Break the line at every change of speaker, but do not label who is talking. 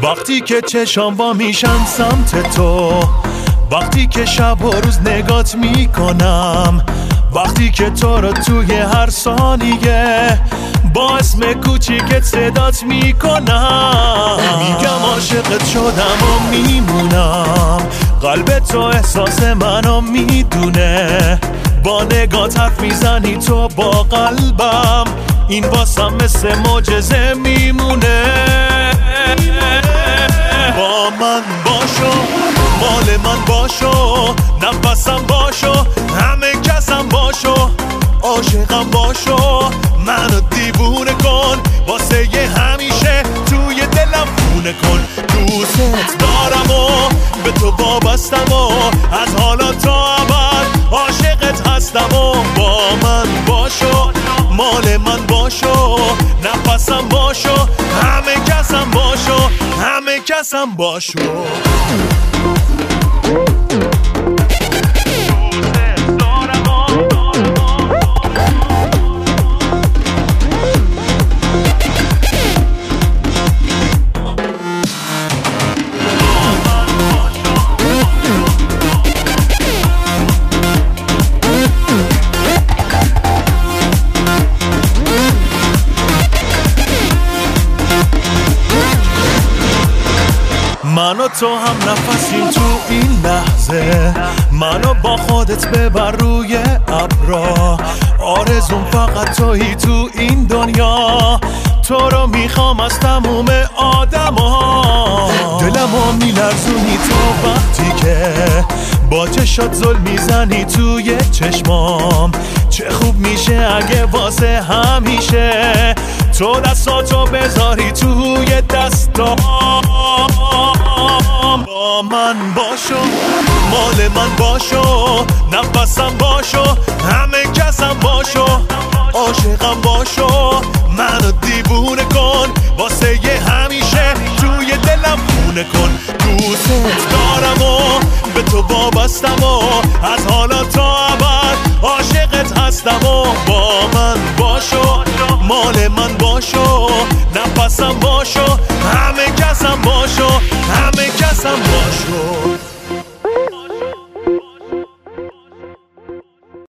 وقتی که چشام وا میشن سمت تو، وقتی که شب و روز نگات میکنم، وقتی که تو رو توی هر ثانیه با اسم کوچیکت صدات میکنم. میگم عاشقت شدم و میمونم، قلب تو احساس منو میدونه، با نگات حرف میزنی تو با قلبم، این واسم مثل معجزه میمونه. با من باشو، مال من باشو، نفسم باشو، همه کسم باشو، عاشقم باشو، منو دیوونه کن، واسه یه همیشه توی دلم خونه کن. دوست دارم و به تو وابستم و از حالا تا ابد عاشقت هستم و با من باشو، مال من باشو، نفسم باشو، همه کسم باشو، همه کسم باشو. من و تو هم نفسیم تو این لحظه، منو با خودت ببر روی ابرا، آرزوم فقط تویی تو این دنیا، تو رو میخوام از تموم آدما. دلمو میلرزونی تو وقتی که با چشات زل میزنی توی چشمام، چه خوب میشه اگه واسه همیشه تو دستاتو بذاری توی دستام. با من باشو، مال من باشو، نفسم باشو، همه کسم باشو، عاشقم باشو، منو دیوونه کن، واسه یه همیشه توی دلم خونه کن. دوست دارم و به تو وابستم و از حالا تا ابد عاشقت هستم و با من باشو، مال من باشو، نفسم باشو، همه کسم باشو، همه کسم باشو.